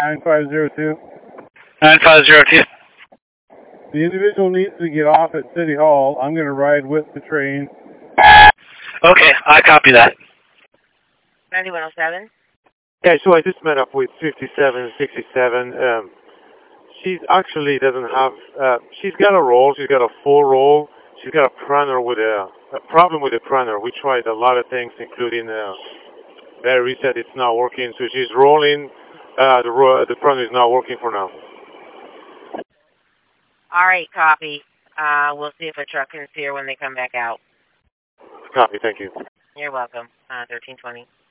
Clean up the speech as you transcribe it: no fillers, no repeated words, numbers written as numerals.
9502. 9502. The individual needs to get off at City Hall. I'm going to ride with the train. Okay, I copy that. 9107. Yeah, so I just met up with 5767. She actually doesn't have, she's got a roll, she's got a full roll, she's got a printer with a problem with the printer. We tried a lot of things, including battery reset, it's not working, so she's rolling, the printer is not working for now. All right, copy. We'll see if a truck can see her when they come back out. Copy, thank you. You're welcome. 1320.